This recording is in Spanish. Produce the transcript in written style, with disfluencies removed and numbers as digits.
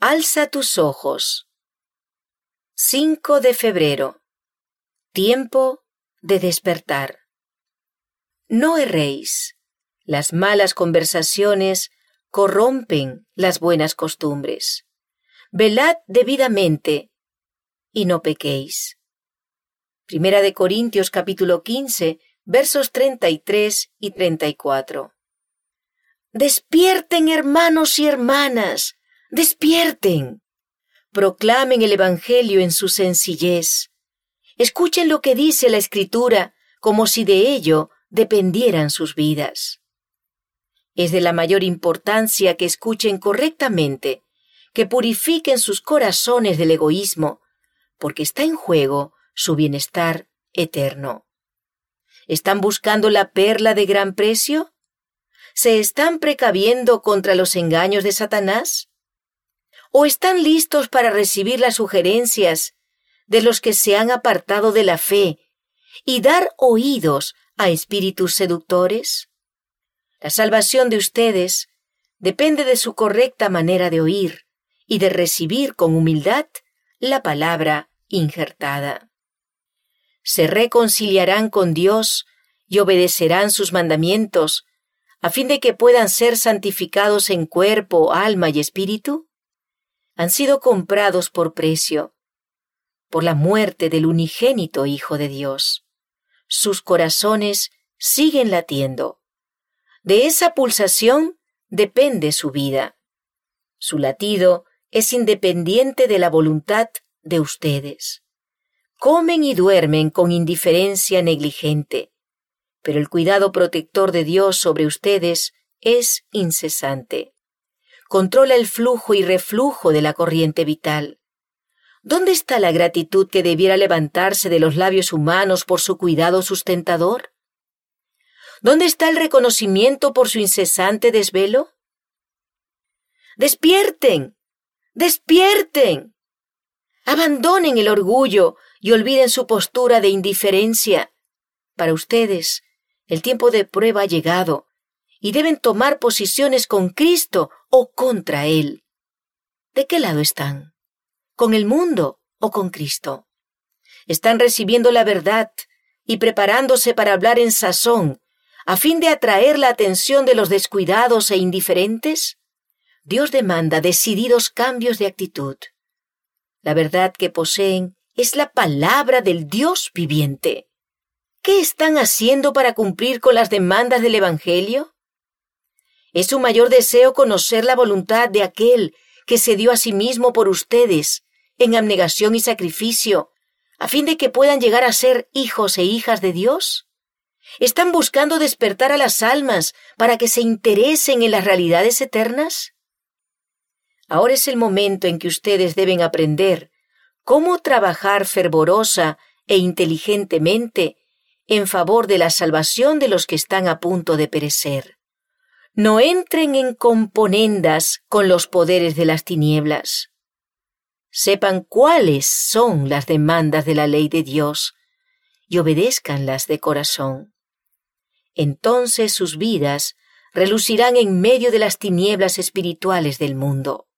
Alza tus ojos. 5 de febrero. Tiempo de despertar. No erréis. Las malas conversaciones corrompen las buenas costumbres. Velad debidamente y no pequéis. Primera de Corintios capítulo 15, versos 33 y 34. Despierten, hermanos y hermanas, despierten. Proclamen el Evangelio en su sencillez. Escuchen lo que dice la Escritura como si de ello dependieran sus vidas. Es de la mayor importancia que escuchen correctamente, que purifiquen sus corazones del egoísmo, porque está en juego su bienestar eterno. ¿Están buscando la perla de gran precio? ¿Se están precaviendo contra los engaños de Satanás? ¿O están listos para recibir las sugerencias de los que se han apartado de la fe y dar oídos a espíritus seductores? La salvación de ustedes depende de su correcta manera de oír y de recibir con humildad la palabra injertada. Se reconciliarán con Dios y obedecerán sus mandamientos a fin de que puedan ser santificados en cuerpo, alma y espíritu. Han sido comprados por precio, por la muerte del unigénito Hijo de Dios. Sus corazones siguen latiendo. De esa pulsación depende su vida. Su latido es independiente de la voluntad de ustedes. Comen y duermen con indiferencia negligente, pero el cuidado protector de Dios sobre ustedes es incesante. Controla el flujo y reflujo de la corriente vital. ¿Dónde está la gratitud que debiera levantarse de los labios humanos por su cuidado sustentador? ¿Dónde está el reconocimiento por su incesante desvelo? ¡Despierten! ¡Despierten! Abandonen el orgullo y olviden su postura de indiferencia. Para ustedes, el tiempo de prueba ha llegado y deben tomar posiciones con Cristo o contra Él. ¿De qué lado están? ¿Con el mundo o con Cristo? ¿Están recibiendo la verdad y preparándose para hablar en sazón a fin de atraer la atención de los descuidados e indiferentes? Dios demanda decididos cambios de actitud. La verdad que poseen es la palabra del Dios viviente. ¿Qué están haciendo para cumplir con las demandas del Evangelio? ¿Es su mayor deseo conocer la voluntad de aquel que se dio a sí mismo por ustedes en abnegación y sacrificio, a fin de que puedan llegar a ser hijos e hijas de Dios? ¿Están buscando despertar a las almas para que se interesen en las realidades eternas? Ahora es el momento en que ustedes deben aprender cómo trabajar fervorosa e inteligentemente en favor de la salvación de los que están a punto de perecer. No entren en componendas con los poderes de las tinieblas. Sepan cuáles son las demandas de la ley de Dios y obedézcanlas de corazón. Entonces sus vidas relucirán en medio de las tinieblas espirituales del mundo.